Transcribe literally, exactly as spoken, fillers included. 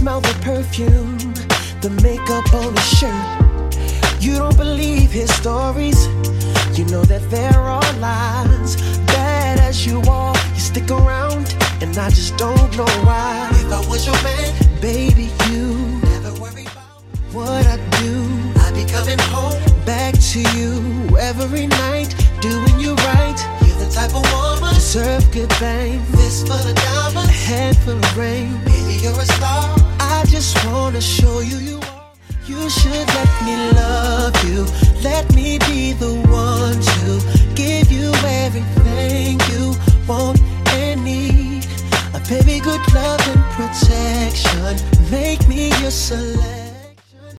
smell the perfume, the makeup on his shirt. You don't believe his stories, you know that there are lies. Bad as you are, you stick around, and I just don't know why. If I was your man, baby, you never worry about what I do. I'd be coming home back to you every night, doing you right. You're the type of woman deserve good things. Fist full of diamonds, head full of rain. Baby, you're a star. I just wanna show you you are. You should let me love you. Let me be the one to give you everything you want and need. A baby, good love and protection. Make me your selection.